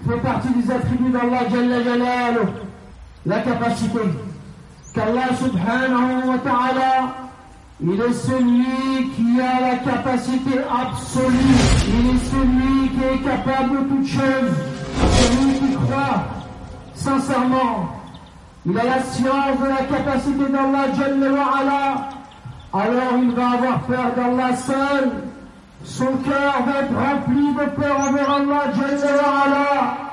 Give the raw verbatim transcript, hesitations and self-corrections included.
fait partie des attributs d'Allah Jalla Jalaluh, la capacité. Qu'Allah subhanahu wa ta'ala, il est celui qui a la capacité absolue. Il est celui qui est capable de toutes choses. Celui qui croit sincèrement. Il a la science de la capacité d'Allah Jalla wa Ala. Alors il va avoir peur d'Allah seul. Son cœur va être rempli de peur envers Allah Jalla wa Ala.